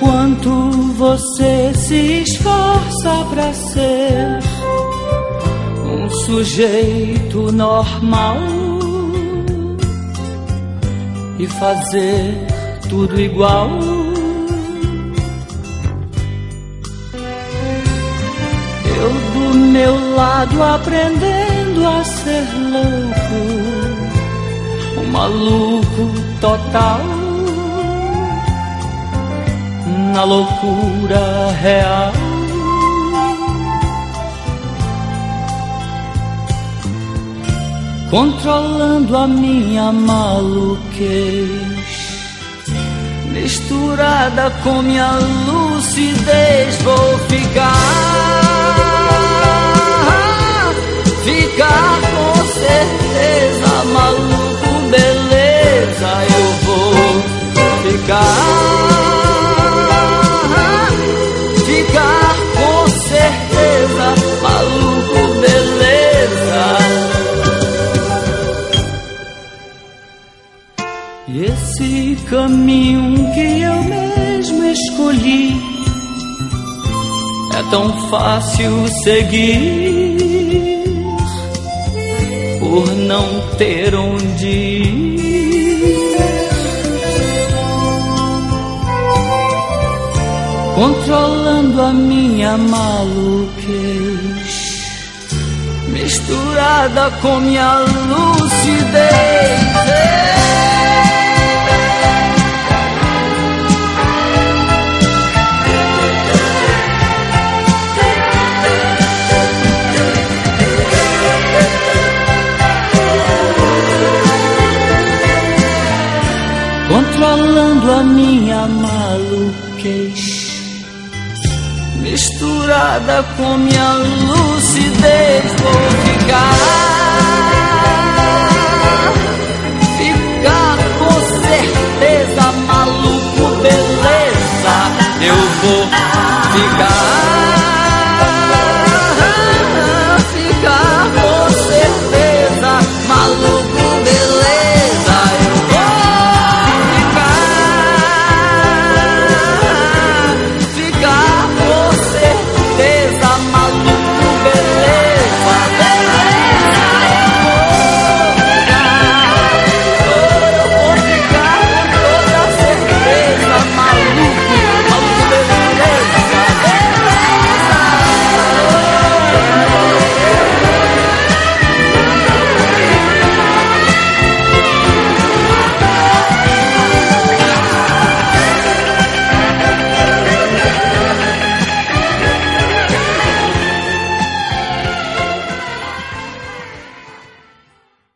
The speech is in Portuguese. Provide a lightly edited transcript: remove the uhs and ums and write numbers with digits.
quanto você se esforça pra ser um sujeito normal e fazer tudo igual. Eu do meu lado aprendendo a ser louco, um maluco total, na loucura real. Controlando a minha maluquez, misturada com minha lucidez, vou ficar com certeza maluco, beleza. Eu vou ficar com certeza maluco, beleza. E esse caminho que eu mesmo escolhi é tão fácil seguir, por não ter onde ir. Controlando a minha maluquez, misturada com minha lucidez. Controlando a minha maluquez, misturada com minha lucidez, vou ficar com certeza maluco, beleza. Eu vou ficar